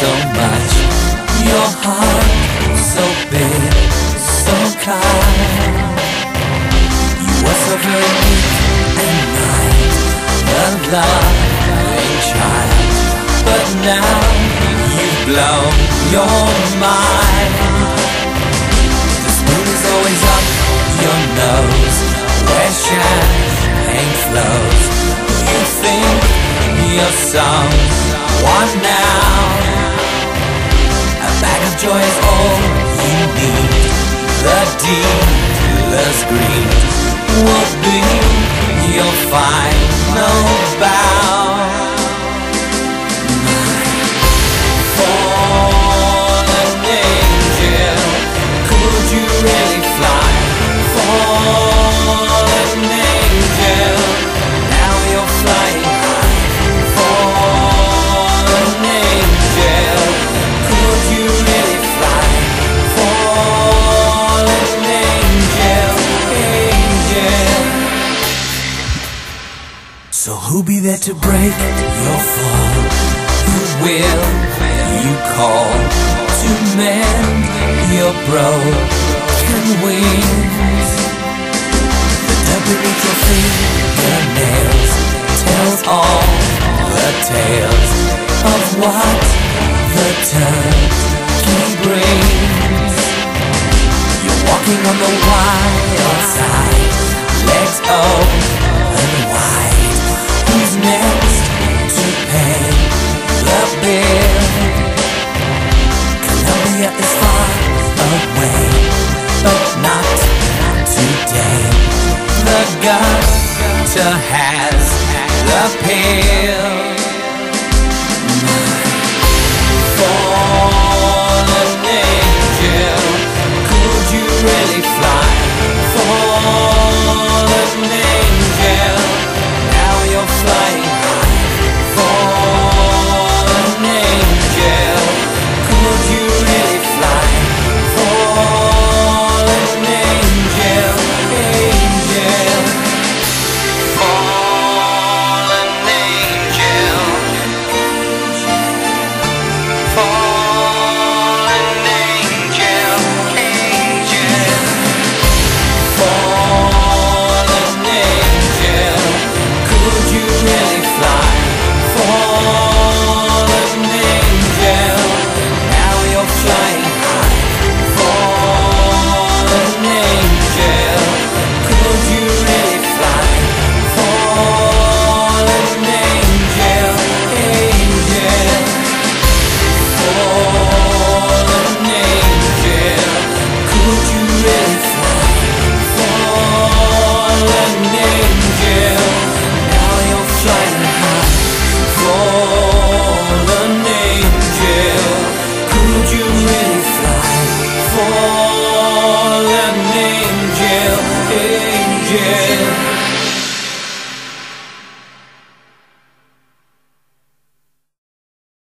so much. Your heart so big, so kind. You were so very weak and nice, a loving child. But now you've blown your mind. The spoon is always up your nose, where champagne flows. You think your songs won now. A bag of joy is all you need. The dealer's greed will be your final bow. Fallen angel, could you really fly? Fallen angel, now you're flying high. Fallen angel, could you really fly? Fallen angel, angel. So who'll be there to break your fall? Who will you call to mend your broken wings? The dirt beneath your fingernails tells all the tales of what the turkey brings. You're walking on the wild side, legs open wide. Who's next to pay the bill? Columbia is far away, but not today. The gutter has the pill.